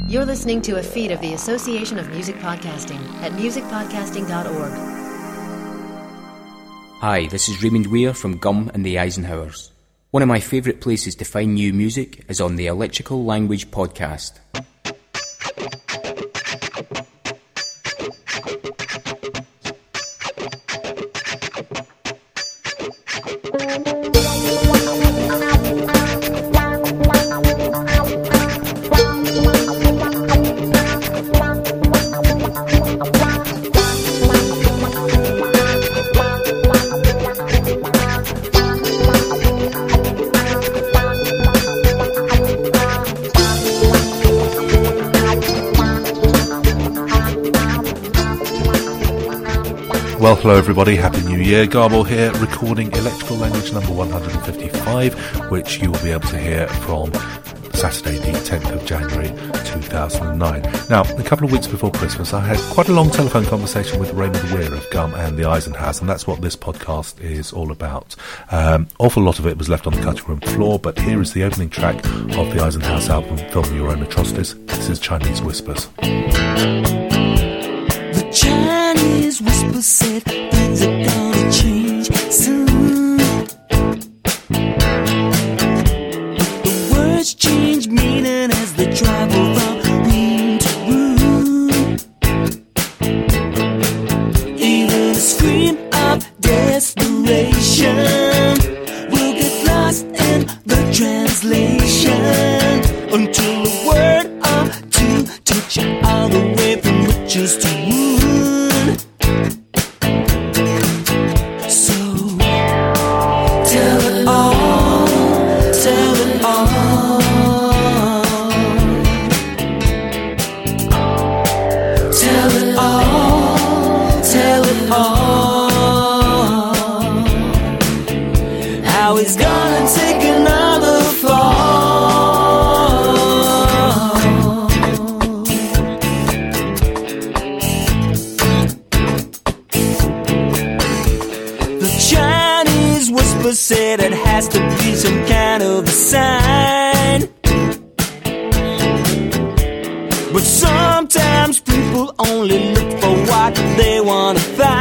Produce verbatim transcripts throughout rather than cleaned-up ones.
You're listening to a feed of the Association of Music Podcasting at music podcasting dot org. Hi, this is Raymond Weir from Gum and the Eisenhowers. One of my favourite places to find new music is on the Electrical Language Podcast. Well, hello everybody, Happy New Year. Garble here, recording Electrical Language number one hundred fifty-five, which you will be able to hear from Saturday the tenth of January two thousand nine. Now, a couple of weeks before Christmas, I had quite a long telephone conversation with Raymond Weir of Gum and the Eisenhowers, and that's what this podcast is all about. Um, awful lot of it was left on the cutting room floor, but here is the opening track of the Eisenhowers album, Film Your Own Atrocities. This is Chinese Whispers. The Chinese whisper said things are gonna change soon. The words change meaning as they travel from room to room. Even a scream of desperation will get lost in the translation until a word or two takes you all the way from riches to wound. Said it has to be some kind of a sign, but sometimes people only look for what they want to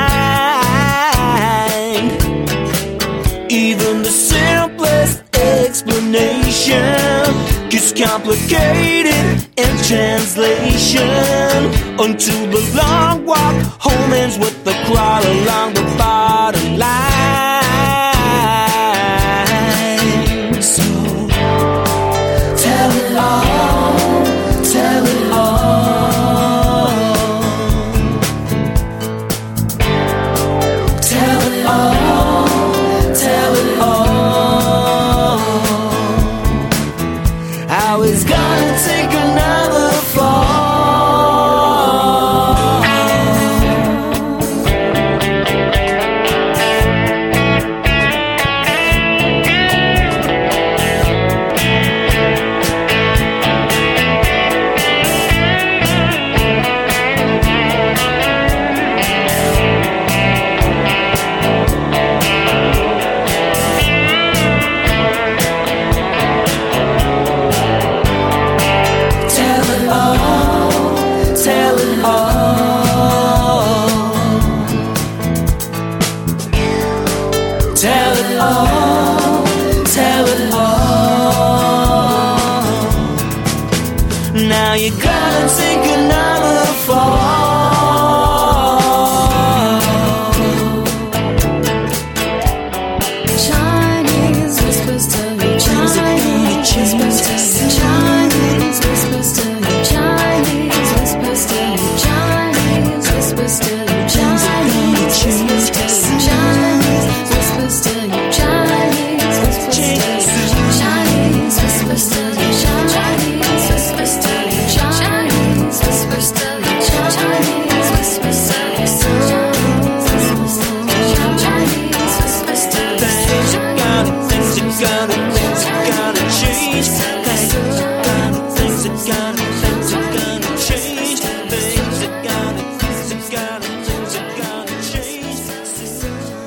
find. Even the simplest explanation gets complicated in translation until the long walk home ends with the crawl along the bottom line. Chinese whisper still, Chinese whisper still, Chinese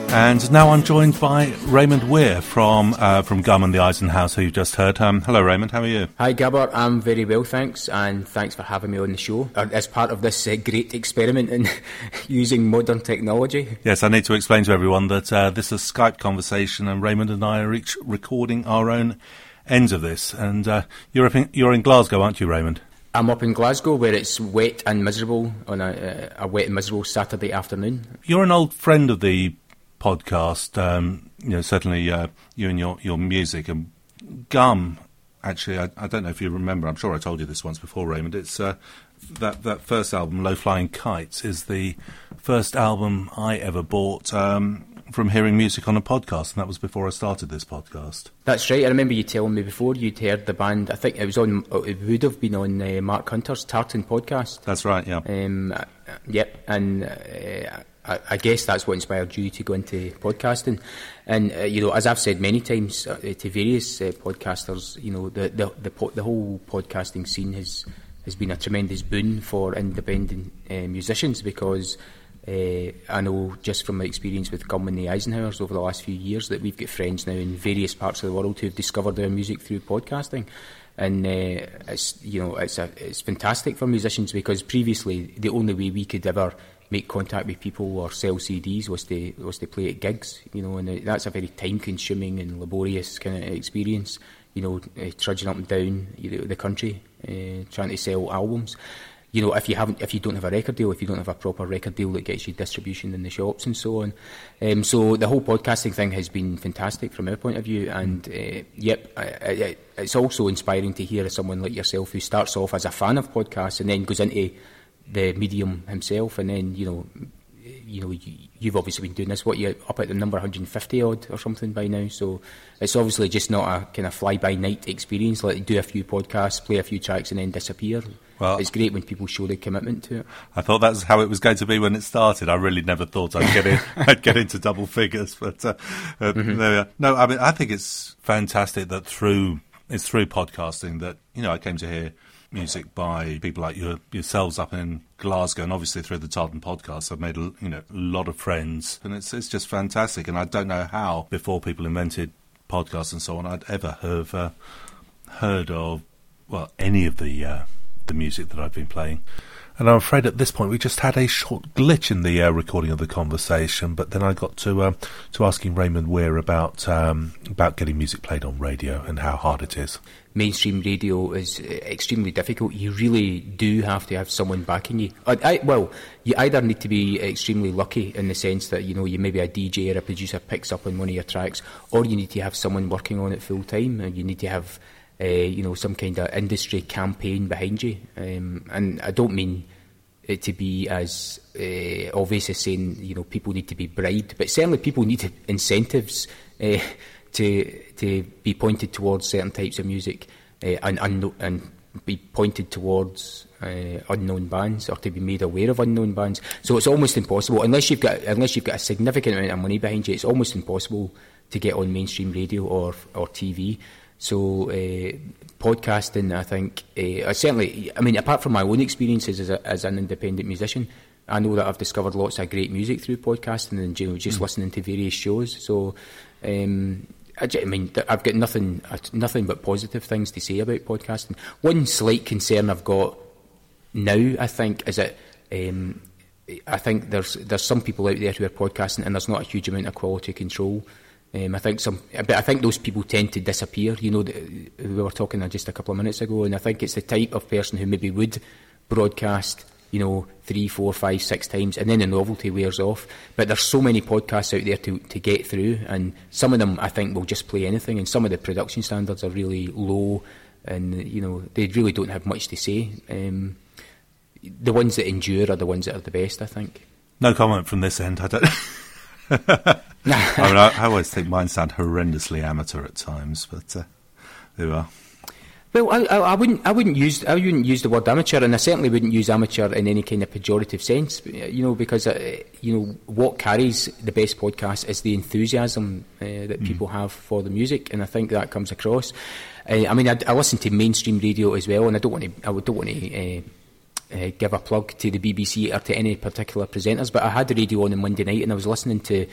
And now I'm joined by Raymond Weir from uh, from Gum and the Eisen House, who you just heard. Um, hello, Raymond. How are you? Hi, Gabber. I'm very well, thanks, and thanks for having me on the show uh, as part of this uh, great experiment in using modern technology. Yes, I need to explain to everyone that uh, this is a Skype conversation, and Raymond and I are each recording our own ends of this. And uh, you're up in, you're in Glasgow, aren't you, Raymond? I'm up in Glasgow, where it's wet and miserable on a, a wet and miserable Saturday afternoon. You're an old friend of the podcast, um, you know, certainly uh, you and your, your music. And Gum, actually, I, I don't know if you remember, I'm sure I told you this once before, Raymond, it's uh, that, that first album, Low Flying Kites, is the first album I ever bought um, from hearing music on a podcast, and that was before I started this podcast. That's right. I remember you telling me before you'd heard the band. I think it was on, it would have been on uh, Mark Hunter's Tartan podcast. That's right, yeah. Um, uh, yep, and uh, I, I guess that's what inspired you to go into podcasting. And uh, you know, as I've said many times uh, to various uh, podcasters, you know, the the the, po- the whole podcasting scene has has been a tremendous boon for independent uh, musicians, because Uh, I know just from my experience with Gum and the Eisenhowers over the last few years that we've got friends now in various parts of the world who've discovered our music through podcasting, and uh, it's you know it's a, it's fantastic for musicians, because previously the only way we could ever make contact with people or sell C Ds was to was to play at gigs, you know, and that's a very time consuming and laborious kind of experience, you know, uh, trudging up and down you know, the country uh, trying to sell albums. You know, if you haven't, if you don't have a record deal, if you don't have a proper record deal that gets you distribution in the shops and so on, um, so the whole podcasting thing has been fantastic from our point of view. And uh, yep, I, I, it's also inspiring to hear someone like yourself who starts off as a fan of podcasts and then goes into the medium himself, and then you know, you know, you, you've obviously been doing this. What, you're up at the number one hundred fifty odd or something by now, so it's obviously just not a kind of fly by night experience. Like do a few podcasts, play a few tracks, and then disappear. Well, it's great when people show their commitment to it. I thought that's how it was going to be when it started. I really never thought I'd get in, I'd get into double figures, but uh, uh, mm-hmm. there we are. No, I mean I think it's fantastic that through it's through podcasting that you know I came to hear music by people like your, yourselves up in Glasgow, and obviously through the Tartan podcast I've made a, you know a lot of friends, and it's it's just fantastic. And I don't know how before people invented podcasts and so on I'd ever have uh, heard of well any of the. Uh, the music that I've been playing. And I'm afraid at this point we just had a short glitch in the uh, recording of the conversation, but then I got to um, to asking Raymond Weir about um, about getting music played on radio and how hard it is. Mainstream radio is extremely difficult. You really do have to have someone backing you. I, I, well, you either need to be extremely lucky in the sense that you know you maybe a D J or a producer picks up on one of your tracks, or you need to have someone working on it full time, and you need to have Uh, you know, some kind of industry campaign behind you. Um, and I don't mean it to be as uh, obvious as saying, you know, people need to be bribed, but certainly people need to, incentives uh, to to be pointed towards certain types of music uh, and, and, and be pointed towards uh, unknown bands, or to be made aware of unknown bands. So it's almost impossible, unless you've got unless you've got a significant amount of money behind you, it's almost impossible to get on mainstream radio or or T V. So uh, podcasting, I think, uh, certainly, I mean, apart from my own experiences as, a, as an independent musician, I know that I've discovered lots of great music through podcasting and you know, just mm. listening to various shows. So, um, I, I mean, I've got nothing, nothing but positive things to say about podcasting. One slight concern I've got now, I think, is that um, I think there's there's some people out there who are podcasting and there's not a huge amount of quality control. Um, I think some, but I think those people tend to disappear. You know, the, we were talking just a couple of minutes ago, and I think it's the type of person who maybe would broadcast, you know, three, four, five, six times, and then the novelty wears off. But there's so many podcasts out there to, to get through, and some of them I think will just play anything, and some of the production standards are really low, and you know they really don't have much to say. Um, the ones that endure are the ones that are the best, I think. No comment from this end. I don't. I mean, I, I always think mine sound horrendously amateur at times, but uh, there you are. Well, I, I, I wouldn't, I wouldn't use, I wouldn't use the word amateur, and I certainly wouldn't use amateur in any kind of pejorative sense. You know, because uh, you know what carries the best podcast is the enthusiasm uh, that mm. people have for the music, and I think that comes across. Uh, I mean, I, I listen to mainstream radio as well, and I don't want to, I don't want to. Uh, Uh, give a plug to the B B C or to any particular presenters, but I had the radio on on Monday night and I was listening to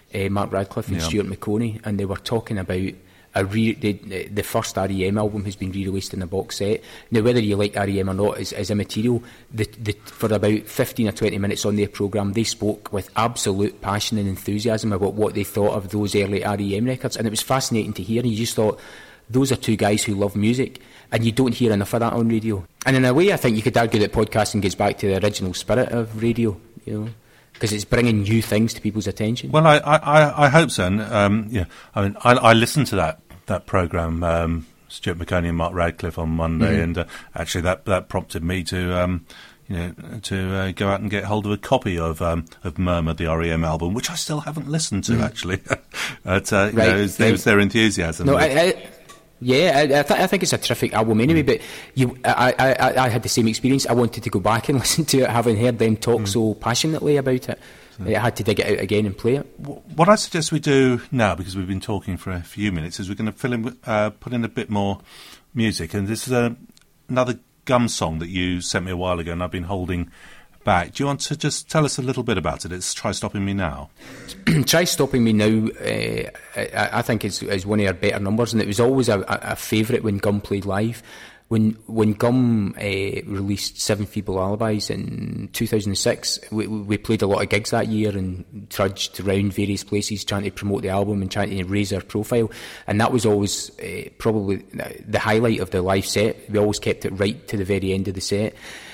uh, Mark Radcliffe and Yeah. Stuart McConey, and they were talking about a re- the, the first R E M album has been re-released in a box set. Now, whether you like R E M or not is, is immaterial. The, the, for about fifteen or twenty minutes on their programme, they spoke with absolute passion and enthusiasm about what they thought of those early R E M records, and it was fascinating to hear, and you just thought, those are two guys who love music, and you don't hear enough of that on radio. And in a way, I think you could argue that podcasting gets back to the original spirit of radio, you know, because it's bringing new things to people's attention. Well, I, I, I hope so. And, um, yeah, I mean, I, I listened to that that program, um, Stuart McConey and Mark Radcliffe on Monday, mm-hmm. and uh, actually that that prompted me to, um, you know, to uh, go out and get hold of a copy of um, of Murmur, the R E M album, which I still haven't listened to mm. actually. But uh, you right, know, it was, right. it was their enthusiasm. No, I, I, yeah, I, I, th- I think it's a terrific album anyway. But you, I, I, I had the same experience. I wanted to go back and listen to it, having heard them talk mm. so passionately about it. I had to dig it out again and play it. What I suggest we do now, because we've been talking for a few minutes, is we're going to fill in, with, uh, put in a bit more music. And this is a, another Gum song that you sent me a while ago, and I've been holding back. Do you want to just tell us a little bit about it? It's Try Stopping Me Now. Try Stopping Me Now, uh, I, I think is, is one of our better numbers, and it was always a, a favourite when Gum played live. When when Gum uh, released Seven Feeble Alibis in two thousand six, we, we played a lot of gigs that year and trudged around various places trying to promote the album and trying to raise our profile. And that was always uh, probably the highlight of the live set. We always kept it right to the very end of the set.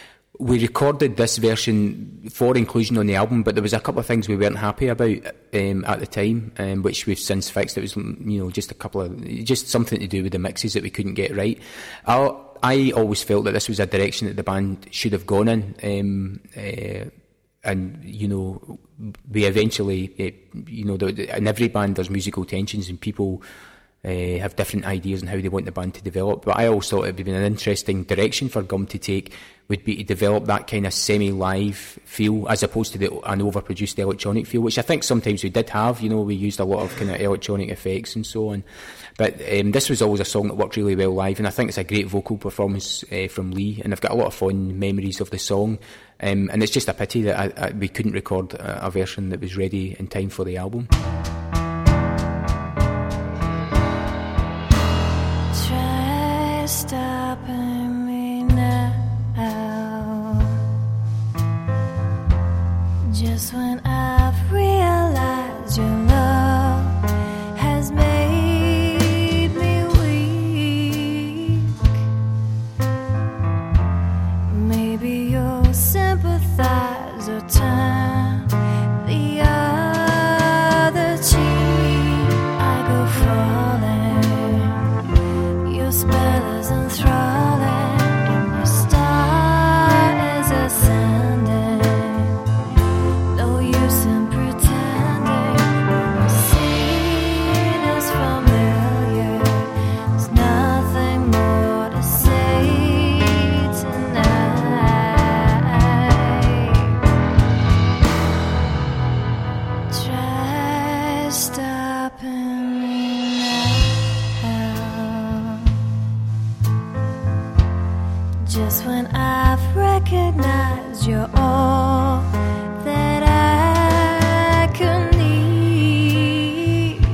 We recorded this version for inclusion on the album, but there was a couple of things we weren't happy about um, at the time, um, which we've since fixed. It was, you know, just a couple of, just something to do with the mixes that we couldn't get right. I, I always felt that this was a direction that the band should have gone in, um, uh, and you know, we eventually, uh, you know, the, in every band there's musical tensions and people Uh, have different ideas on how they want the band to develop. But I always thought it would be an interesting direction for Gum to take, would be to develop that kind of semi-live feel as opposed to the, an overproduced electronic feel, which I think sometimes we did have. You know, we used a lot of kind of electronic effects and so on. But um, this was always a song that worked really well live, and I think it's a great vocal performance uh, from Lee, and I've got a lot of fond memories of the song. Um, and it's just a pity that I, I, we couldn't record a, a version that was ready in time for the album. Stopping me now, just when I've realized your love has made me weak. Maybe you'll sympathize or turn the other cheek. I go falling, your spell is enthralling, and your star is ascending. No use in pretending the scene is familiar. There's nothing more to say tonight. Try stopping me now, just when I've recognized you're all that I could need.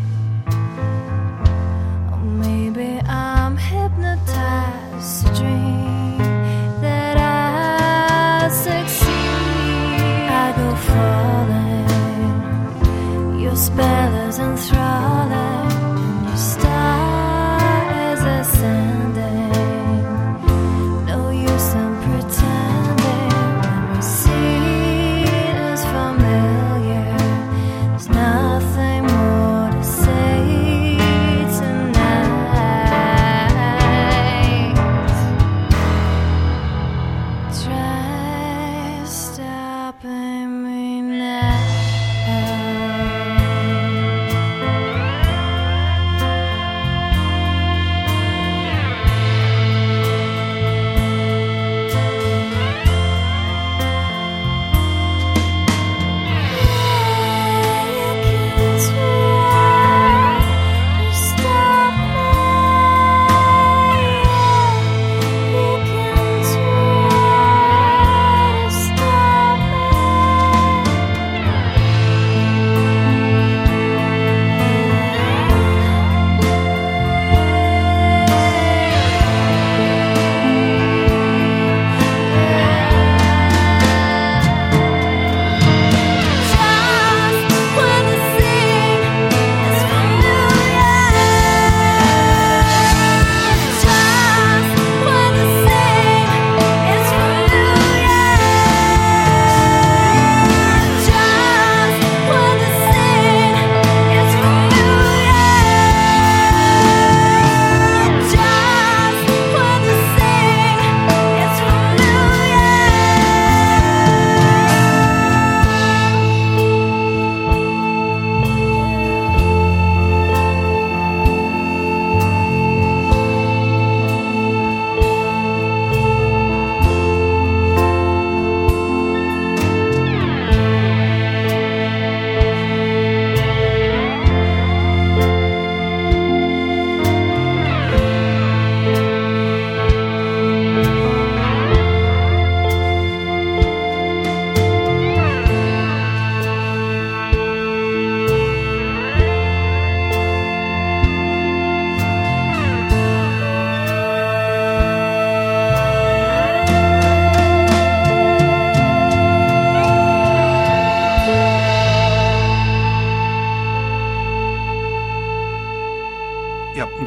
Or maybe I'm hypnotized to dream that I succeed. I go falling, your spell is enthralling, and your star is ascending. No use in pretending when we see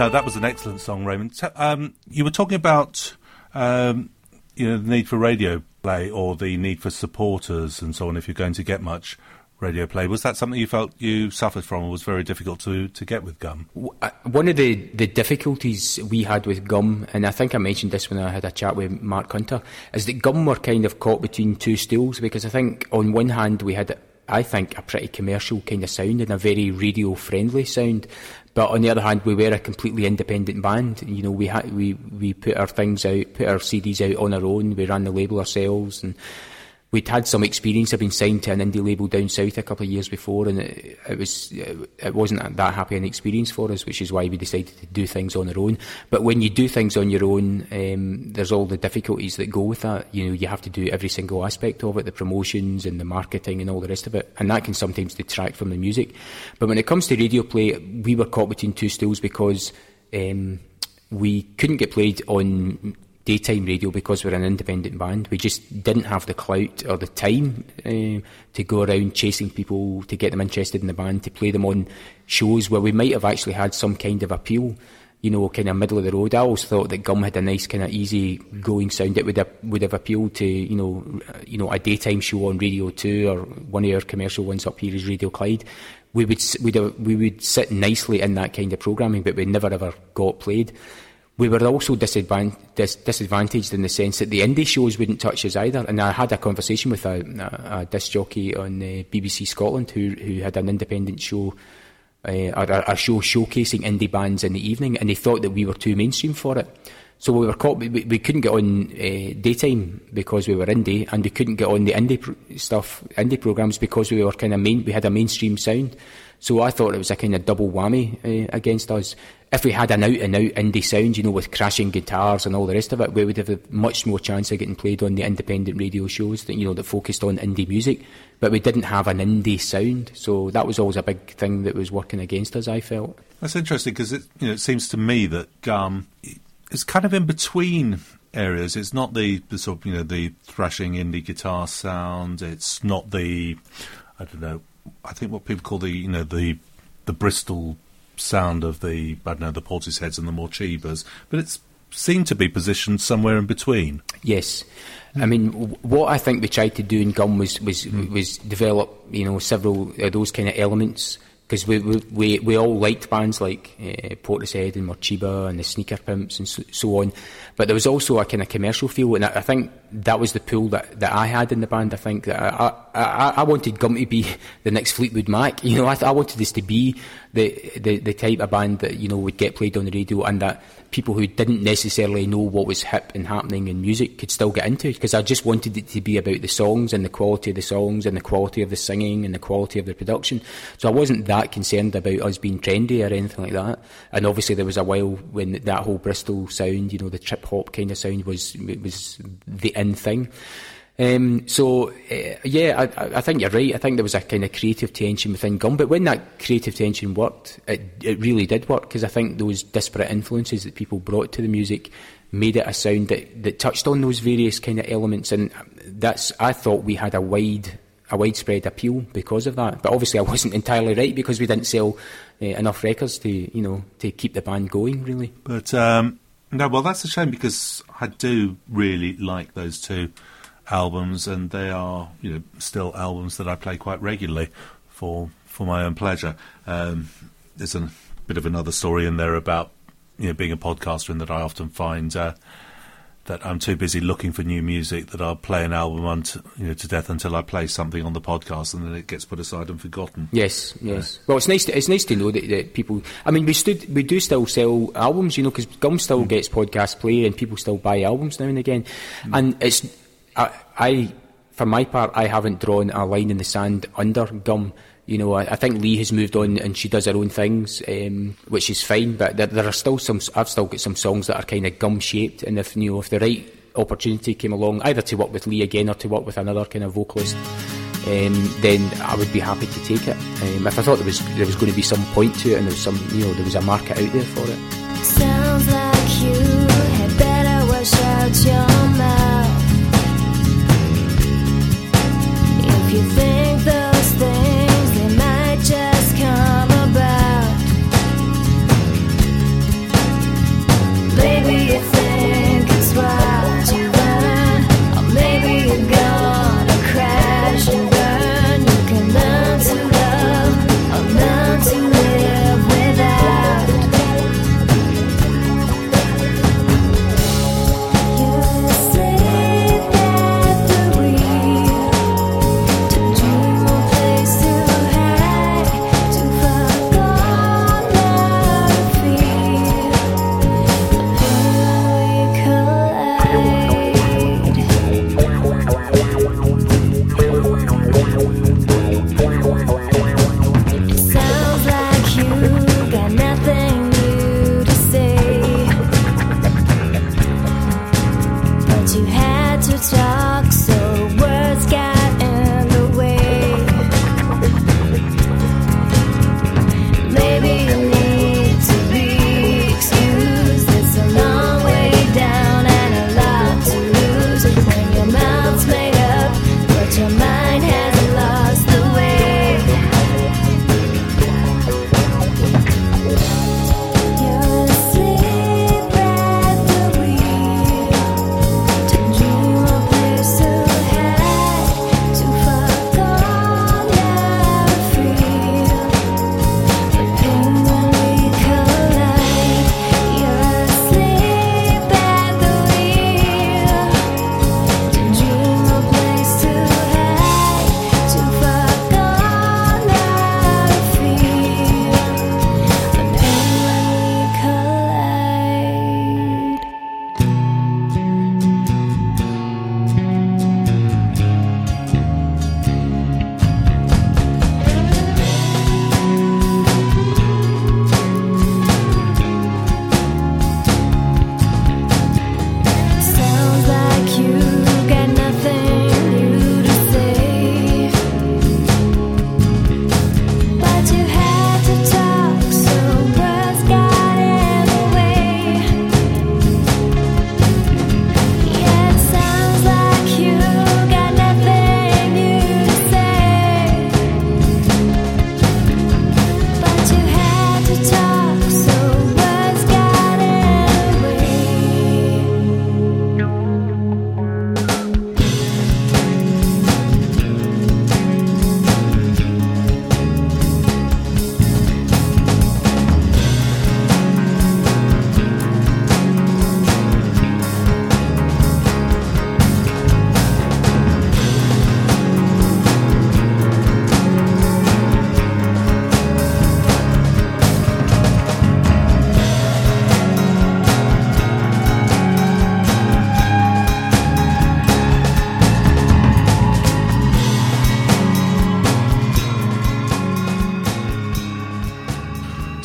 no, that was an excellent song, Raymond. So, um, you were talking about um, you know, the need for radio play or the need for supporters and so on if you're going to get much radio play. Was that something you felt you suffered from or was very difficult to, to get with Gum? One of the, the difficulties we had with Gum, and I think I mentioned this when I had a chat with Mark Hunter, is that Gum were kind of caught between two stools, because I think on one hand we had, I think, a pretty commercial kind of sound and a very radio-friendly sound. But on the other hand, we were a completely independent band. You know, we had we, we put our things out, put our C Ds out on our own. We ran the label ourselves, and we'd had some experience of being signed to an indie label down south a couple of years before, and it, it was it wasn't that happy an experience for us, which is why we decided to do things on our own. But when you do things on your own, um, there's all the difficulties that go with that. You know, you have to do every single aspect of it, the promotions and the marketing and all the rest of it, and that can sometimes detract from the music. But when it comes to radio play, we were caught between two stools because um, we couldn't get played on daytime radio because we're an independent band. We just didn't have the clout or the time uh, to go around chasing people to get them interested in the band, to play them on shows where we might have actually had some kind of appeal, you know, kind of middle of the road. I always thought that Gum had a nice kind of easy going sound. It would have, would have appealed to, you know, you know, a daytime show on Radio two, or one of our commercial ones up here is Radio Clyde. We would, we'd have, we would sit nicely in that kind of programming, but we never ever got played. We were also disadvan- dis- disadvantaged in the sense that the indie shows wouldn't touch us either. And I had a conversation with a, a, a disc jockey on uh, B B C Scotland who, who had an independent show, uh, a, a show showcasing indie bands in the evening, and they thought that we were too mainstream for it. So we were caught. We, we couldn't get on uh, daytime because we were indie, and we couldn't get on the indie pr- stuff, indie programs, because we were kind of main. We had a mainstream sound. So I thought it was a kind of double whammy uh, against us. If we had an out-and-out indie sound, you know, with crashing guitars and all the rest of it, we would have a much more chance of getting played on the independent radio shows that, you know, that focused on indie music. But we didn't have an indie sound, so that was always a big thing that was working against us, I felt. That's interesting, because it, you know, it seems to me that Gum is kind of in between areas. It's not the, the sort of, you know, the thrashing indie guitar sound. It's not the, I don't know, I think what people call the, you know, the the Bristol sound of the, I don't know, the Portisheads and the Morchebas, but it's seemed to be positioned somewhere in between. Yes. I mean, w- what I think we tried to do in Gum was was, mm. was develop, you know, several of those kind of elements, because we, we we we all liked bands like uh, Portishead and Morcheba and the Sneaker Pimps and so, so on, but there was also a kind of commercial feel, and I, I think that was the pull that, that I had in the band. I think that I, I, I wanted Gum to be the next Fleetwood Mac. You know, I, I wanted this to be the, the the type of band that, you know, would get played on the radio, and that people who didn't necessarily know what was hip and happening in music could still get into it, because I just wanted it to be about the songs and the quality of the songs and the quality of the singing and the quality of the production. So I wasn't that concerned about us being trendy or anything like that. And obviously there was a while when that whole Bristol sound, you know, the trip hop kind of sound was was the in thing. Um, so, uh, yeah, I, I think you're right. I think there was a kind of creative tension within Gum, but when that creative tension worked, it, it really did work, because I think those disparate influences that people brought to the music made it a sound that, that touched on those various kind of elements, and that's, I thought we had a wide, a widespread appeal because of that. But obviously I wasn't entirely right, because we didn't sell uh, enough records to, you know, to keep the band going, really. But, um, no, well, that's a shame, because I do really like those two albums, and they are, you know, still albums that I play quite regularly for for my own pleasure. Um, there's a bit of another story in there about, you know, being a podcaster, and that I often find uh, that I'm too busy looking for new music that I'll play an album unto, you know, to death until I play something on the podcast, and then it gets put aside and forgotten. Yes, yes. Well, it's nice. To, it's nice to know that, that people. I mean, we stood, we do still sell albums, you know, because Gum still mm. gets podcast play, and people still buy albums now and again, mm. and it's. I, I, for my part, I haven't drawn a line in the sand under Gum. You know, I, I think Lee has moved on and she does her own things, um, which is fine. But there, there are still some. I've still got some songs that are kind of Gum shaped, and if, you know, if the right opportunity came along, either to work with Lee again or to work with another kind of vocalist, um, then I would be happy to take it. Um, if I thought there was there was going to be some point to it, and there was some, you know, there was a market out there for it. Sounds like you had better wash out your mouth. If you think those things, they might just come about.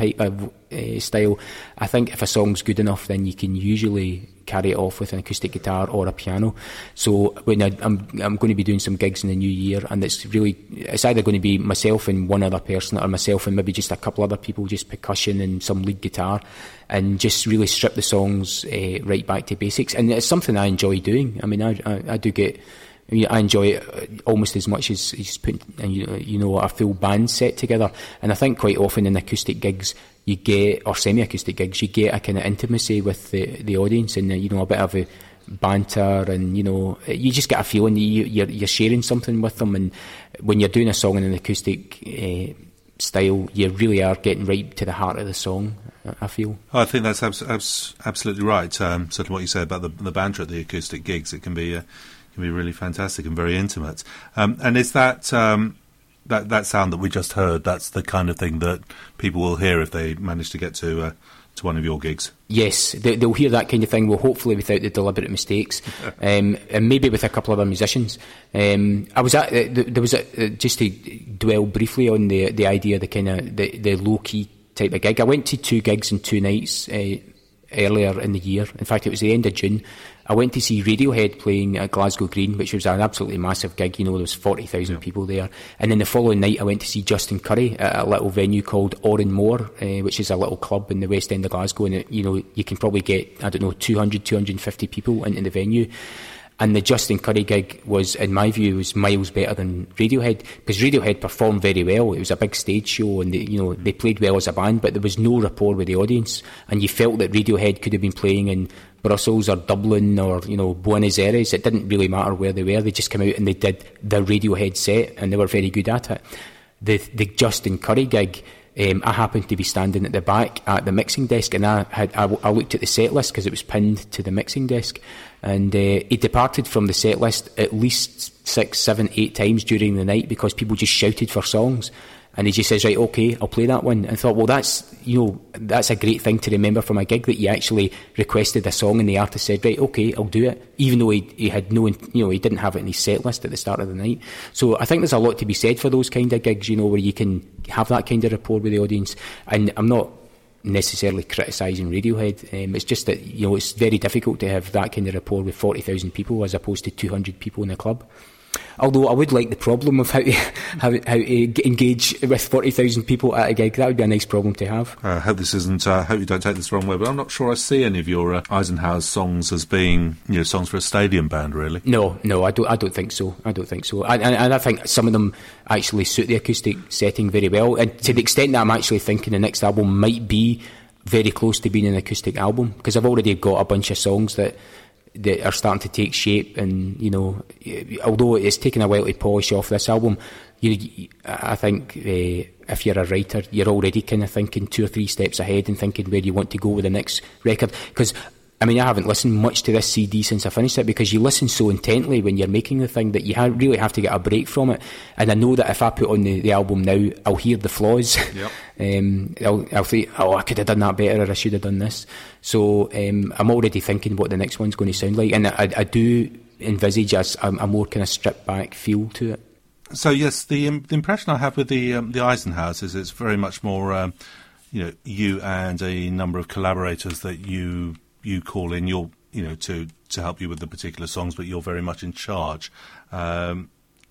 type of uh, style. I think if a song's good enough, then you can usually carry it off with an acoustic guitar or a piano. So when I, I'm I'm going to be doing some gigs in the new year, and it's really it's either going to be myself and one other person, or myself and maybe just a couple other people, just percussion and some lead guitar, and just really strip the songs uh, right back to basics. And it's something I enjoy doing. I mean, I I, I do get. I mean, I enjoy it almost as much as, as putting, you know, a full band set together. And I think quite often in acoustic gigs, you get, or semi-acoustic gigs, you get a kind of intimacy with the, the audience, and, you know, a bit of a banter, and, you know, you just get a feeling you, you're, you're sharing something with them. And when you're doing a song in an acoustic uh, style, you really are getting right to the heart of the song, I feel. I think that's abs- abs- absolutely right. Um, certainly what you said about the, the banter at the acoustic gigs, it can be... Uh, can be really fantastic and very intimate. Um, and is that um, that that sound that we just heard, that's the kind of thing that people will hear if they manage to get to uh, to one of your gigs? Yes, they, they'll hear that kind of thing, well, hopefully without the deliberate mistakes, um, and maybe with a couple of other musicians. Um, I was at, uh, there was a, uh, just to dwell briefly on the the idea of the kind of the, the low-key type of gig. I went to two gigs in two nights uh, earlier in the year. In fact, it was the end of June. I went to see Radiohead playing at Glasgow Green, which was an absolutely massive gig. You know, there was forty thousand yeah. people there. And then the following night, I went to see Justin Curry at a little venue called Oran Moor, uh, which is a little club in the West End of Glasgow. And, it, you know, you can probably get, I don't know, two hundred, two hundred fifty people into the venue. And the Justin Curry gig was, in my view, was miles better than Radiohead, because Radiohead performed very well. It was a big stage show, and they, you know, they played well as a band, but there was no rapport with the audience. And you felt that Radiohead could have been playing in Brussels or Dublin or, you know, Buenos Aires. It didn't really matter where they were. They just came out and they did their Radiohead set, and they were very good at it. The the Justin Curry gig, um, I happened to be standing at the back at the mixing desk, and I had I, I looked at the set list because it was pinned to the mixing desk, and uh, he departed from the set list at least six, seven, eight times during the night because people just shouted for songs. And he just says, right, okay, I'll play that one. And I thought, well, that's, you know, that's a great thing to remember from a gig, that you actually requested a song and the artist said, right, okay, I'll do it, even though he, he had no, you know, he didn't have it in his set list at the start of the night. So I think there's a lot to be said for those kind of gigs, you know, where you can have that kind of rapport with the audience. And I'm not necessarily criticising Radiohead. Um, it's just that, you know, it's very difficult to have that kind of rapport with forty thousand people as opposed to two hundred people in a club. Although I would like the problem of how to, how, how to engage with forty thousand people at a gig. That would be a nice problem to have. I uh, hope this isn't, I uh, hope you don't take this the wrong way, but I'm not sure I see any of your uh, Eisenhower's songs as being, you know, songs for a stadium band, really. No, no, I don't I don't think so. I don't think so. And, and, and I think some of them actually suit the acoustic setting very well. And to the extent that I'm actually thinking the next album might be very close to being an acoustic album, because I've already got a bunch of songs that that are starting to take shape, and, you know, although it's taken a while to polish off this album, you, I think uh, if you're a writer, you're already kind of thinking two or three steps ahead and thinking where you want to go with the next record. Because, I mean, I haven't listened much to this C D since I finished it, because you listen so intently when you're making the thing that you ha- really have to get a break from it. And I know that if I put on the, the album now, I'll hear the flaws. Yep. um, I'll, I'll think, oh, I could have done that better, or I should have done this. So um, I'm already thinking what the next one's going to sound like. And I, I do envisage a, a more kind of stripped back feel to it. So, yes, the, um, the impression I have with the um, the Eisenhowers is it's very much more, um, you know, you and a number of collaborators that you... you call in, you're, you know, to, to help you with the particular songs, but you're very much in charge, um,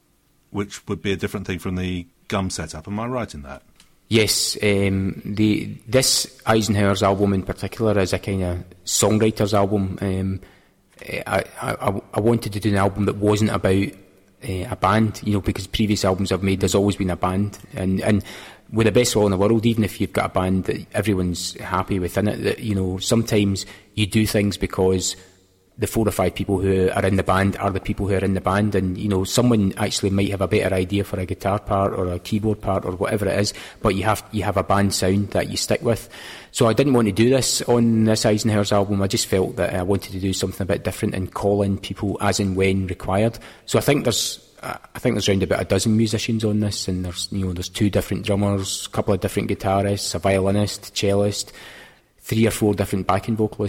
which would be a different thing from the Gum setup. Am I right in that? Yes, um, the this Eisenhower's album in particular is a kind of songwriter's album. Um, I, I, I wanted to do an album that wasn't about uh, a band, you know, because previous albums I've made, there's always been a band, and and with the best of all in the world, even if you've got a band that everyone's happy within it, that, you know, sometimes you do things because the four or five people who are in the band are the people who are in the band, and, you know, someone actually might have a better idea for a guitar part or a keyboard part or whatever it is, but you have you have a band sound that you stick with. So I didn't want to do this on this Eisenhower's album. I just felt that I wanted to do something a bit different and call in people as and when required. So I think there's I think there's around about a dozen musicians on this, and there's, you know, there's two different drummers, a couple of different guitarists, a violinist, cellist, three or four different backing vocalists,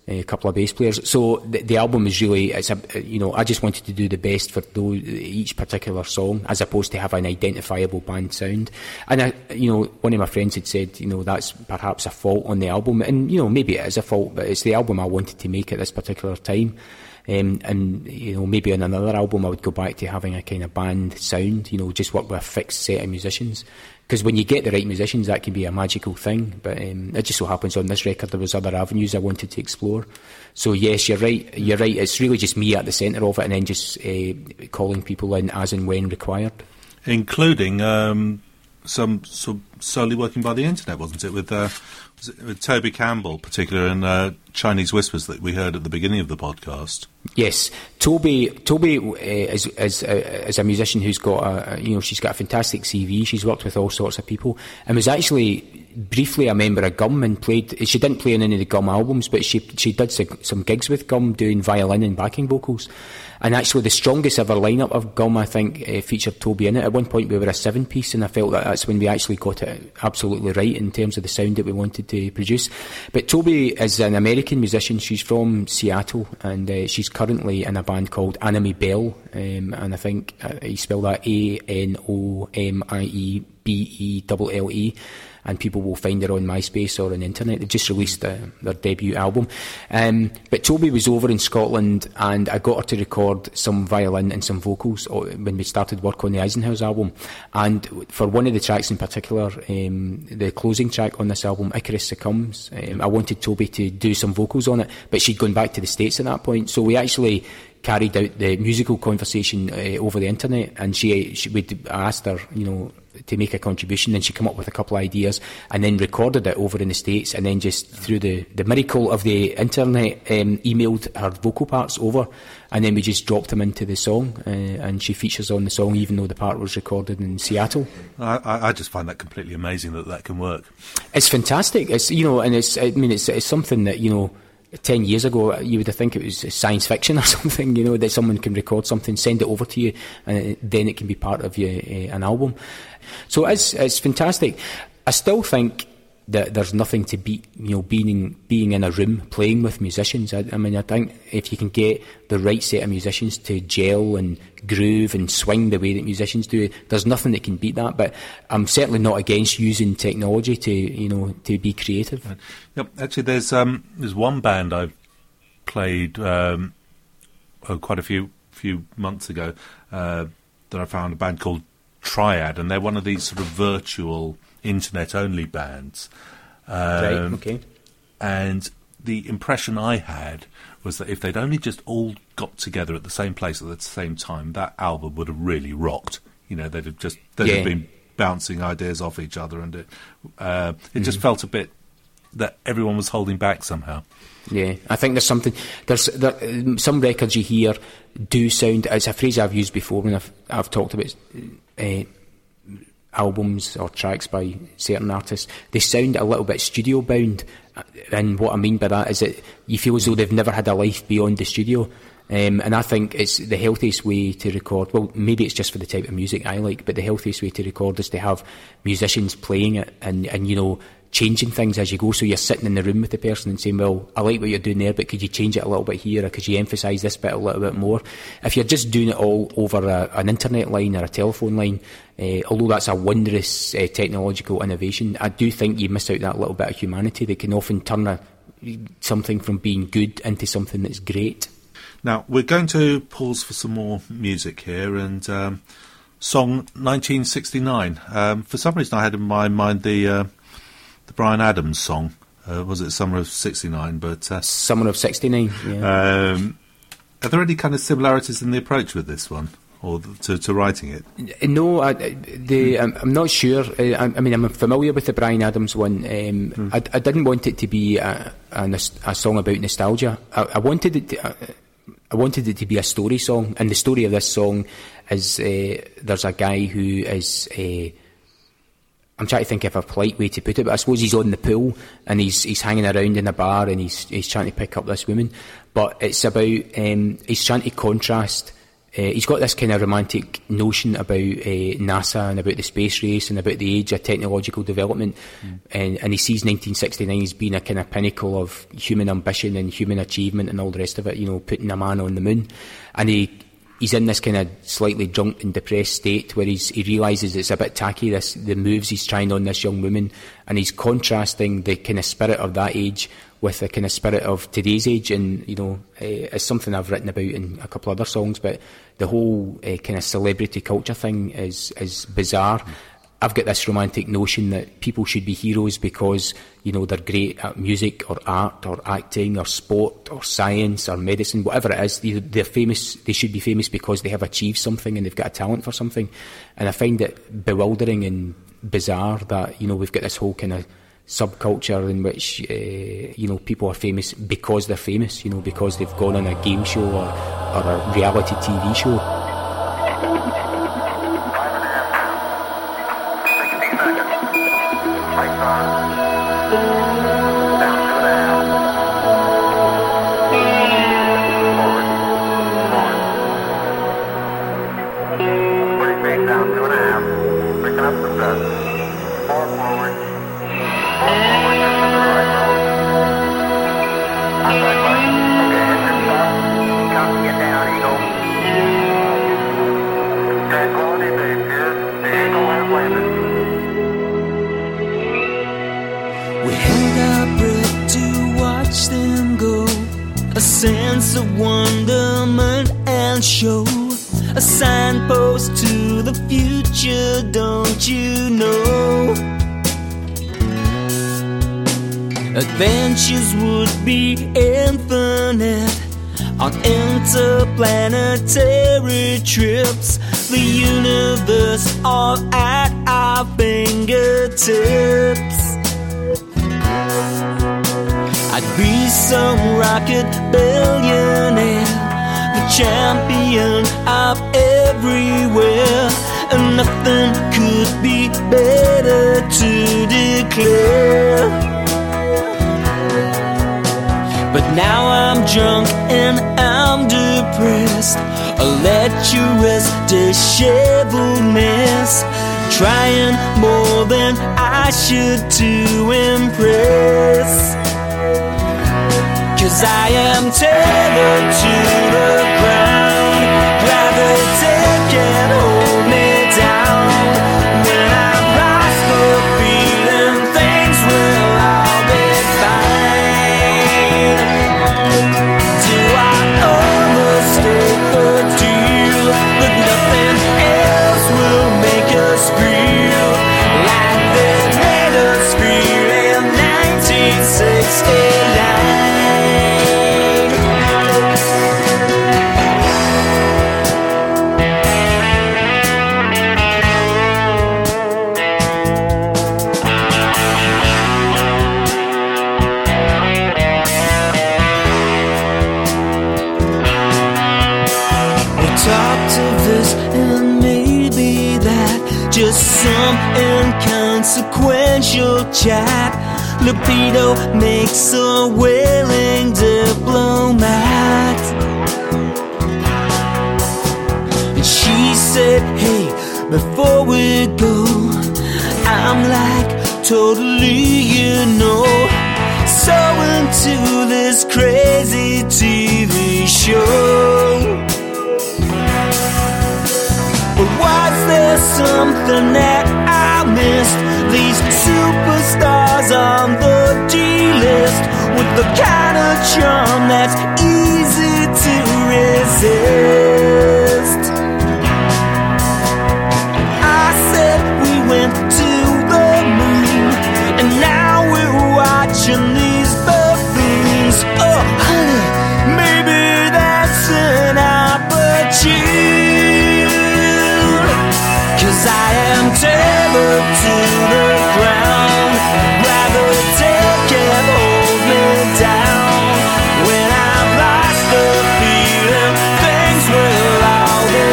a couple of bass players. So the, the album is really, it's a, you know, I just wanted to do the best for those, each particular song, as opposed to have an identifiable band sound. And I, you know, one of my friends had said, you know, that's perhaps a fault on the album, and you know, maybe it is a fault, but it's the album I wanted to make at this particular time. Um, and you know, maybe on another album I would go back to having a kind of band sound, you know, just work with a fixed set of musicians. Because when you get the right musicians, that can be a magical thing. But um, it just so happens on this record there was other avenues I wanted to explore. So yes, you're right. You're right. It's really just me at the centre of it, and then just uh, calling people in as and when required, including um, some, some solely working by the internet, wasn't it? With uh, was it with Toby Campbell, particularly in uh, Chinese Whispers that we heard at the beginning of the podcast. Yes, Toby. Toby uh, is is, uh, is a musician who's got a, you know, she's got a fantastic C V. She's worked with all sorts of people, and was actually briefly a member of Gum and played. She didn't play on any of the Gum albums, but she she did some gigs with Gum doing violin and backing vocals. And actually, the strongest ever lineup of Gum, I think, uh, featured Toby in it. At one point, we were a seven-piece, and I felt that that's when we actually got it absolutely right in terms of the sound that we wanted to produce. But Toby is an American musician. She's from Seattle, and uh, she's currently in a band called Anomie Belle, um, and I think uh, you spell that A N O M I E B E L L E. And people will find her on MySpace or on the internet. They've just released uh, their debut album. Um, but Toby was over in Scotland, and I got her to record some violin and some vocals when we started work on the Eisenhower's album. And for one of the tracks in particular, um, the closing track on this album, Icarus Succumbs, um, I wanted Toby to do some vocals on it, but she'd gone back to the States at that point. So we actually carried out the musical conversation uh, over the internet, and she, she we'd asked her, you know, to make a contribution, and she came up with a couple of ideas and then recorded it over in the States, and then just through the, the miracle of the internet um, emailed her vocal parts over, and then we just dropped them into the song, uh, and she features on the song even though the part was recorded in Seattle. I, I just find that completely amazing that that can work. It's fantastic. It's, you know, and it's, I mean, it's, it's something that, you know, ten years ago you would think it was science fiction or something, you know, that someone can record something, send it over to you, and then it can be part of your, uh, an album. So it's, it's fantastic. I still think that there's nothing to beat, you know, being being in a room playing with musicians. I, I mean, I think if you can get the right set of musicians to gel and groove and swing the way that musicians do, there's nothing that can beat that. But I'm certainly not against using technology to, you know, to be creative. Right. Yep. Actually, there's um, there's one band I've played um, oh, quite a few few months ago uh, that I found, a band called Triad, and they're one of these sort of virtual internet-only bands. Um, right, okay. And the impression I had was that if they'd only just all got together at the same place at the same time, that album would have really rocked. You know, they'd have just they'd yeah. have been bouncing ideas off each other, and it uh, it mm. just Mm-hmm. felt a bit that everyone was holding back somehow. Yeah, I think there's something. There's there, some records you hear do sound. It's a phrase I've used before when I've I've talked about uh, albums or tracks by certain artists. They sound a little bit studio bound, and what I mean by that is that you feel as though they've never had a life beyond the studio. Um, and I think it's the healthiest way to record. Well, maybe it's just for the type of music I like, but the healthiest way to record is to have musicians playing it and, and you know, changing things as you go. So you're sitting in the room with the person and saying, well, I like what you're doing there, but could you change it a little bit here, or could you emphasise this bit a little bit more? If you're just doing it all over a, an internet line or a telephone line, uh, although that's a wondrous uh, technological innovation, I do think you miss out that little bit of humanity that can often turn a, something from being good into something that's great. Now, we're going to pause for some more music here, and um, song nineteen sixty-nine. Um, for some reason I had in my mind the uh, the Bryan Adams song. Uh, was it Summer of sixty-nine? But uh, Summer of sixty-nine, yeah. Um, are there any kind of similarities in the approach with this one, or to, to writing it? No, I, the, I'm, I'm not sure. I, I mean, I'm familiar with the Bryan Adams one. Um, mm. I, I didn't want it to be a, a, a song about nostalgia. I, I wanted it to, I, I wanted it to be a story song, and the story of this song is uh, there's a guy who is... Uh, I'm trying to think of a polite way to put it, but I suppose he's on the pool and he's he's hanging around in a bar and he's he's trying to pick up this woman. But it's about um, he's trying to contrast Uh, he's got this kind of romantic notion about uh, NASA and about the space race and about the age of technological development, mm. and, and he sees nineteen sixty-nine as being a kind of pinnacle of human ambition and human achievement and all the rest of it, you know, putting a man on the moon. And he he's in this kind of slightly drunk and depressed state where he's, he realises it's a bit tacky, this, the moves he's trying on this young woman, and he's contrasting the kind of spirit of that age with the kind of spirit of today's age. And, you know, uh, it's something I've written about in a couple other songs, but the whole uh, kind of celebrity culture thing is, is bizarre. Mm. I've got this romantic notion that people should be heroes because, you know, they're great at music or art or acting or sport or science or medicine, whatever it is. They're famous. They should be famous because they have achieved something and they've got a talent for something. And I find it bewildering and bizarre that, you know, we've got this whole kind of subculture in which, uh, you know, people are famous because they're famous, you know, because they've gone on a game show or, or a reality T V show. A sense of wonderment and show, a signpost to the future, don't you know? Adventures would be infinite on interplanetary trips, the universe all at our fingertips. I'd be some rocket billionaire, the champion of everywhere, and nothing could be better to declare. But now I'm drunk and I'm depressed, a lecherous dishevelness, trying more than I should to impress. 'Cause I am tethered to the ground, gravity can't hold me down. When I've lost the feeling, things will all be fine. Do I overstate the deal, that nothing else will make us feel like they made us feel in nineteen sixty-nine? Just some inconsequential chat. Libido makes a willing diplomat. And she said, hey, before we go, I'm like totally, you know, so into this crazy T V show. But was there something that I missed? These superstars on the D-list with the kind of charm that's easy to resist. I said we went to the moon, and now we're watching these buffoons. Oh, honey, maybe that's an opportunity. I am tethered to the ground, gravity can't hold me down. When I've lost the feeling, things will all be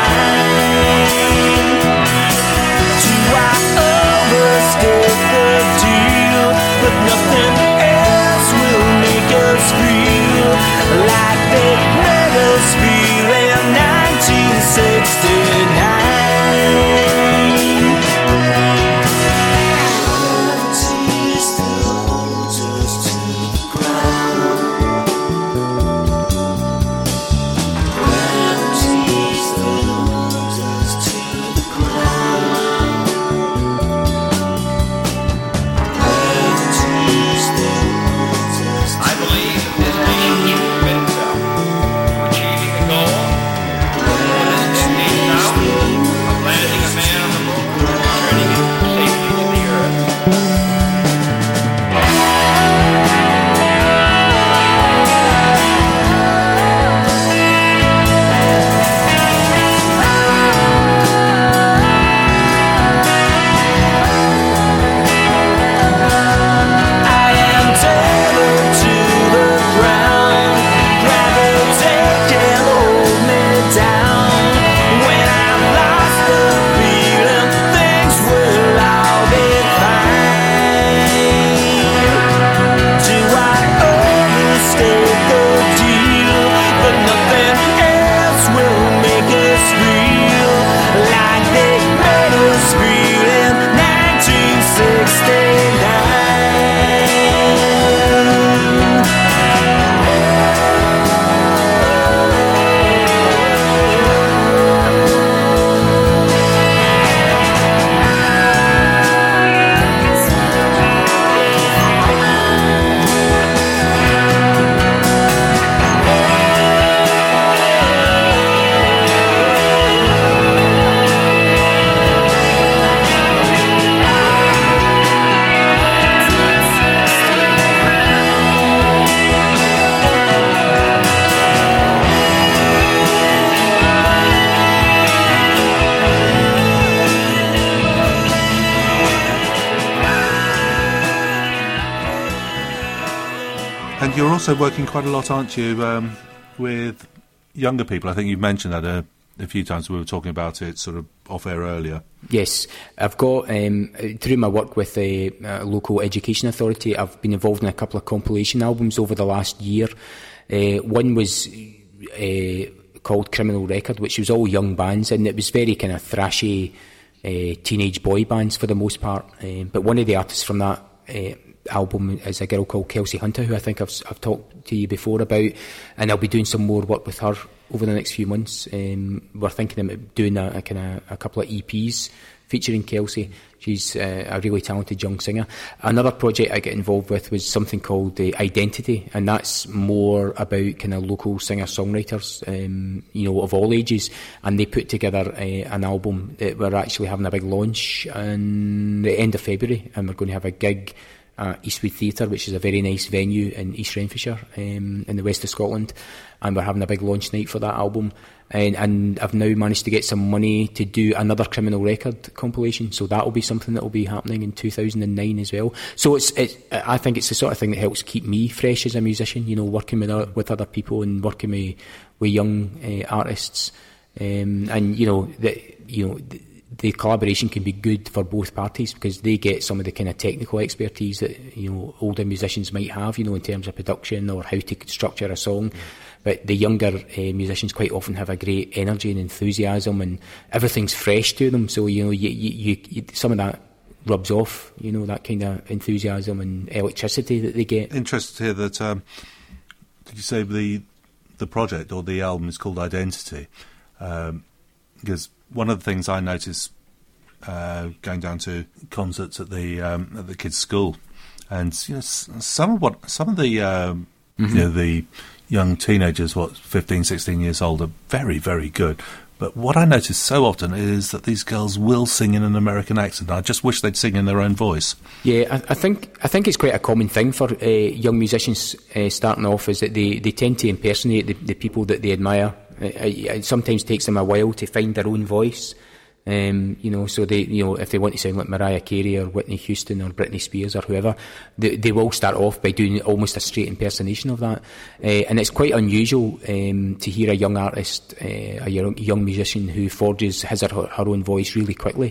fine. Do I overstate the deal, but nothing else will make us feel like they made us feel in nineteen And you're also working quite a lot, aren't you, um, with younger people? I think you've mentioned that a, a few times. We were talking about it sort of off-air earlier. Yes, I've got, um, through my work with the uh, local education authority, I've been involved in a couple of compilation albums over the last year. Uh, one was uh, called Criminal Record, which was all young bands, and it was very kind of thrashy uh, teenage boy bands for the most part. Uh, but one of the artists from that uh, album is a girl called Kelsey Hunter, who I think I've, I've talked to you before about, and I'll be doing some more work with her over the next few months. Um, we're thinking about doing a, a, kind of, a couple of E Ps featuring Kelsey. She's uh, a really talented young singer. Another project I get involved with was something called uh, Identity, and that's more about kind of local singer-songwriters, um, you know, of all ages, and they put together uh, an album that we're actually having a big launch in the end of February, and we're going to have a gig at Eastwood Theatre, which is a very nice venue in East Renfrewshire, um, in the west of Scotland, and we're having a big launch night for that album. And, and I've now managed to get some money to do another Criminal Record compilation, so that will be something that will be happening in two thousand nine as well. So it's, it's, I think it's the sort of thing that helps keep me fresh as a musician, you know, working with other, with other people and working with, with young uh, artists, um, and you know, the, you know. The, the collaboration can be good for both parties because they get some of the kind of technical expertise that, you know, older musicians might have, you know, in terms of production or how to structure a song. Mm. But the younger uh, musicians quite often have a great energy and enthusiasm, and everything's fresh to them. So, you know, you, you, you, some of that rubs off, you know, that kind of enthusiasm and electricity that they get. Interested to hear that, um, did you say the the project or the album is called Identity? Um, because one of the things I noticed uh, going down to concerts at the um, at the kids' school, and you know, s- some of what some of the um, mm-hmm. you know, the young teenagers, what fifteen, sixteen years old, are very, very good. But what I notice so often is that these girls will sing in an American accent. I just wish they'd sing in their own voice. Yeah, I, I think I think it's quite a common thing for uh, young musicians uh, starting off, is that they, they tend to impersonate the, the people that they admire. It, it sometimes takes them a while to find their own voice. Um, you know, so they, you know, if they want to sound like Mariah Carey or Whitney Houston or Britney Spears or whoever, they, they will start off by doing almost a straight impersonation of that. Uh, and it's quite unusual um, to hear a young artist, uh, a young, young musician who forges his or her, her own voice really quickly.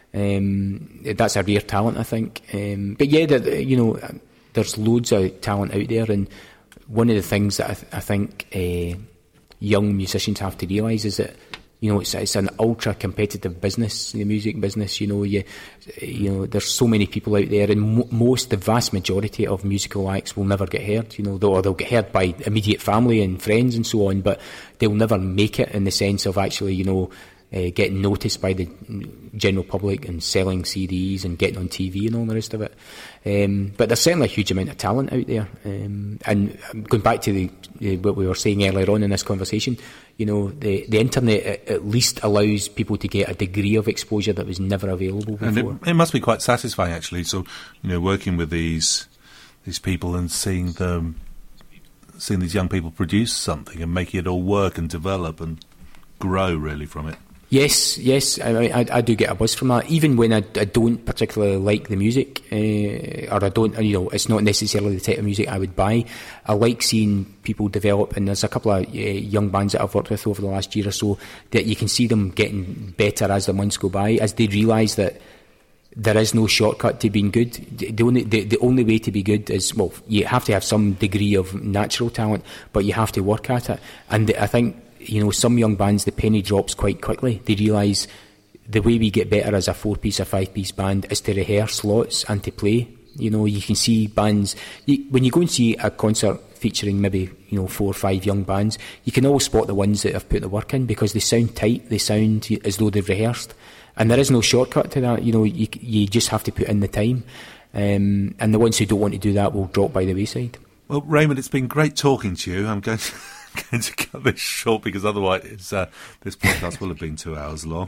Um, that's a rare talent, I think. Um, but yeah, the, you know, there's loads of talent out there, and one of the things that I, th- I think uh, young musicians have to realise is that, you know, it's it's an ultra competitive business, the music business. You know, you you know, there's so many people out there, and mo- most, the vast majority of musical acts will never get heard. You know, they'll, or they'll get heard by immediate family and friends and so on, but they'll never make it in the sense of actually, you know, uh, getting noticed by the general public and selling C Ds and getting on T V and all the rest of it. Um, but there's certainly a huge amount of talent out there. Um, and going back to the, the, what we were saying earlier on in this conversation, you know, the, the internet at, at least allows people to get a degree of exposure that was never available before. And it, it must be quite satisfying, actually. So, you know, working with these these people and seeing them, seeing these young people produce something and making it all work and develop and grow really from it. Yes, yes, I, I, I do get a buzz from that. Even when I, I don't particularly like the music, uh, or I don't, you know, it's not necessarily the type of music I would buy. I like seeing people develop, and there's a couple of uh, young bands that I've worked with over the last year or so that you can see them getting better as the months go by, as they realise that there is no shortcut to being good. The only the, the only way to be good is, well, you have to have some degree of natural talent, but you have to work at it. And the, I think, you know, some young bands, the penny drops quite quickly. They realise the way we get better as a four-piece or five-piece band is to rehearse lots and to play. You know, you can see bands, you, when you go and see a concert featuring maybe, you know, four or five young bands, you can always spot the ones that have put the work in because they sound tight, they sound as though they've rehearsed. And there is no shortcut to that. You know, you, you just have to put in the time. Um, and the ones who don't want to do that will drop by the wayside. Well, Raymond, it's been great talking to you. I'm going to... going to cut this short because otherwise it's, uh, this podcast will have been two hours long.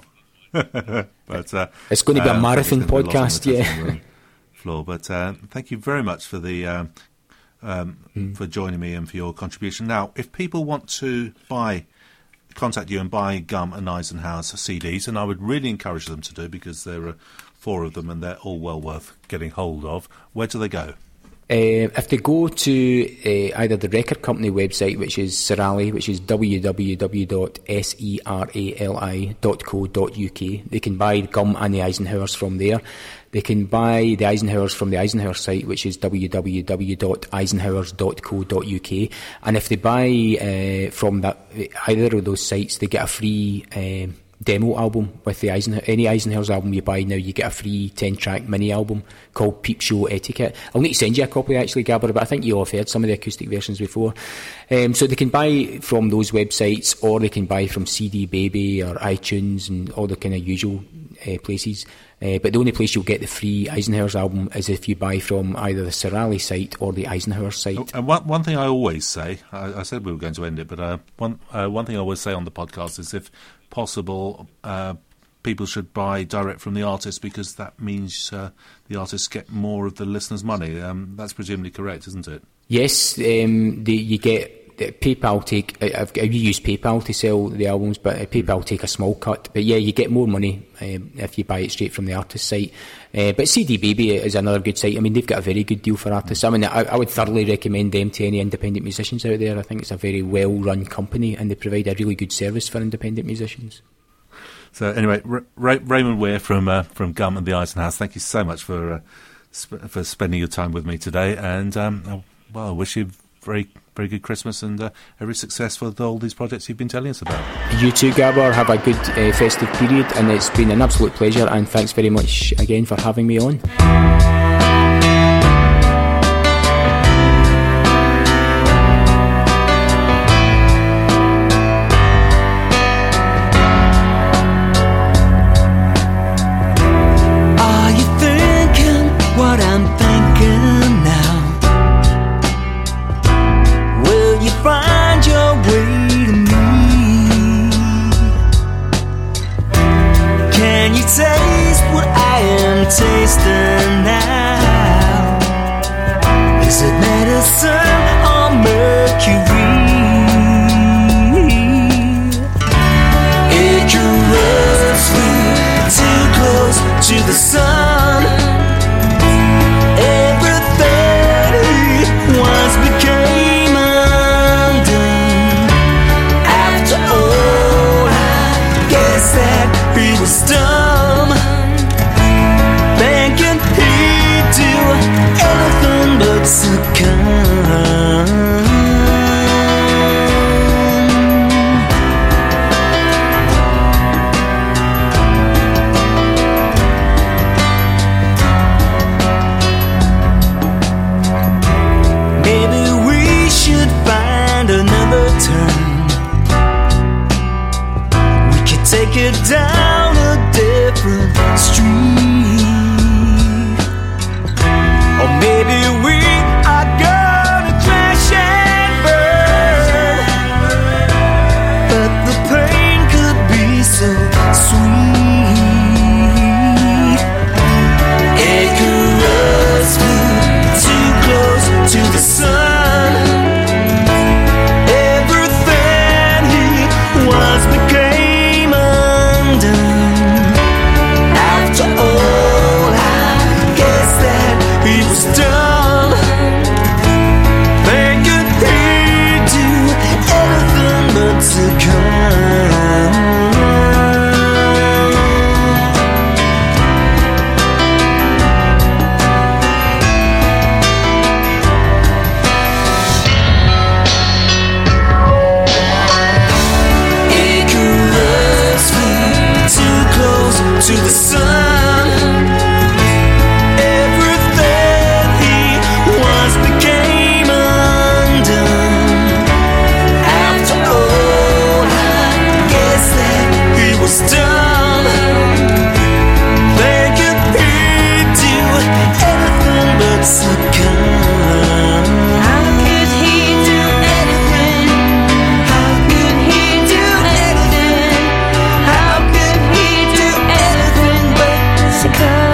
but uh, it's going to be a um, marathon podcast, yeah. Floor, but uh, thank you very much for the um, um, mm. for joining me and for your contribution. Now, if people want to buy, contact you and buy Gum and Eisenhower's C Ds, and I would really encourage them to do because there are four of them and they're all well worth getting hold of. Where do they go? Uh, if they go to uh, either the record company website, which is Serali, which is w w w dot serali dot co dot u k, they can buy Gum and the Eisenhowers from there. They can buy the Eisenhowers from the Eisenhower site, which is w w w dot eisenhowers dot co dot u k. And if they buy uh, from that either of those sites, they get a free uh, demo album with the Eisenhower. Any Eisenhower's album you buy now, you get a free ten-track mini album called Peep Show Etiquette. I'll need to send you a copy actually, Gabber, but I think you all have heard some of the acoustic versions before. Um, so they can buy from those websites, or they can buy from C D Baby or iTunes and all the kind of usual uh, places. Uh, but the only place you'll get the free Eisenhower's album is if you buy from either the Serali site or the Eisenhower site. Oh, and one, one thing I always say, I, I said we were going to end it, but uh, one uh, one thing I always say on the podcast is, if possible, uh, people should buy direct from the artist, because that means uh, the artists get more of the listeners' money. Um, that's presumably correct, isn't it? Yes, um, the, you get... PayPal take, I've, I've used PayPal to sell the albums, but PayPal take a small cut. But yeah, you get more money um, if you buy it straight from the artist site. Uh, but C D Baby is another good site. I mean, they've got a very good deal for artists. I mean, I, I would thoroughly recommend them to any independent musicians out there. I think it's a very well-run company, and they provide a really good service for independent musicians. So anyway, Ra- Ra- Raymond Weir from uh, from Gum and the Eisenhower, thank you so much for uh, sp- for spending your time with me today. And um, well, I wish you very very good Christmas and uh, every success for all these projects you've been telling us about. You too, Gabber. Have a good uh, festive period, and it's been an absolute pleasure, and thanks very much again for having me on. Are you thinking what I'm thinking now? You find your way to me. Can you taste what I am tasting now? Is it medicine or mercury? Icarus flew too close to the sun. Everything he once became he was dumb, thinking he'd do anything but succumb. Maybe we should find another turn. We could take it down a different street, or maybe we are gonna crash and burn, but the pain could be so sweet. Icarus flew too close to the sun. Everything he once became undone. After all, I guess that he was dumb, thinking he'd do anything but succumb. Icarus flew too close to the sun. Everything he once became undone. After all, I guess that he was dumb, thinking he'd do anything but succumb. How could he do anything? How could he do anything? How could he do anything but succumb?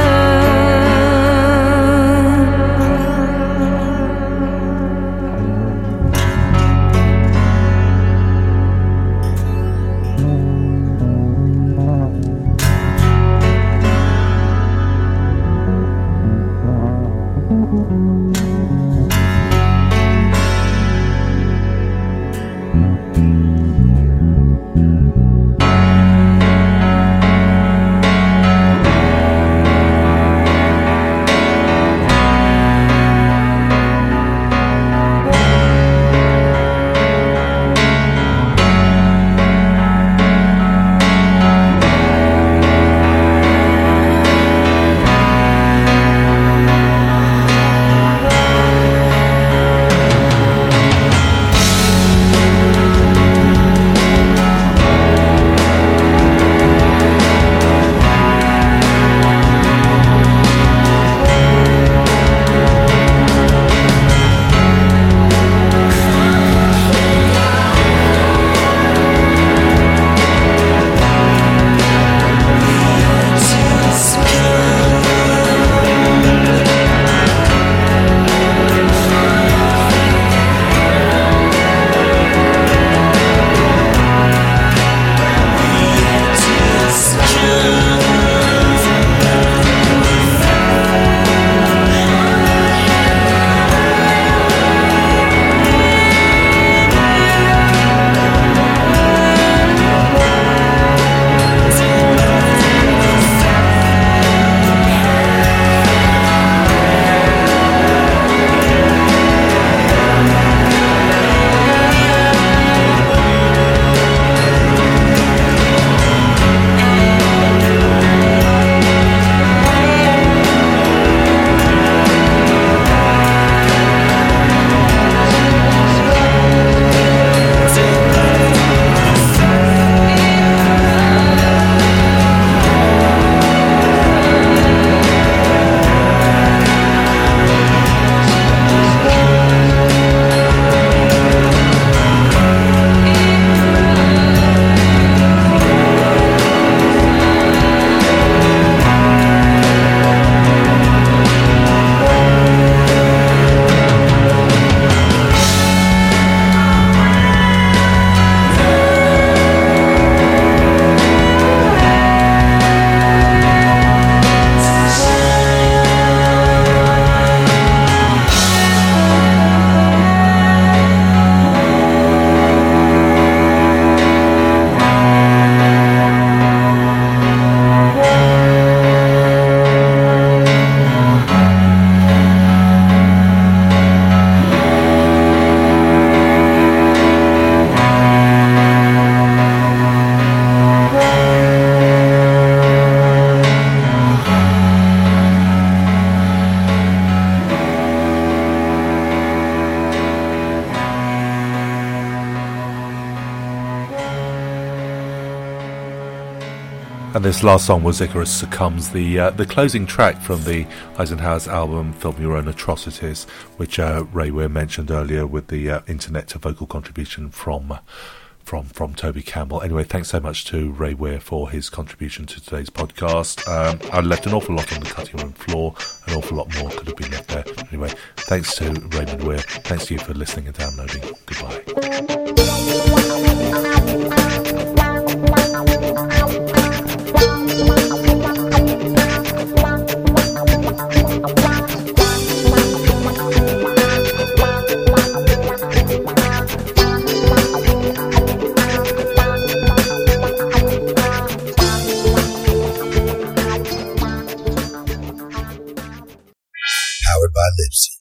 And this last song was Icarus Succumbs, the uh, the closing track from the Eisenhower's album Film Your Own Atrocities, which uh, Ray Weir mentioned earlier with the uh, internet to vocal contribution from uh, from from Toby Campbell. Anyway, thanks so much to Ray Weir for his contribution to today's podcast. Um, I left an awful lot on the cutting room floor, an awful lot more could have been left there. Anyway, thanks to Raymond Weir, thanks to you for listening and downloading. Goodbye.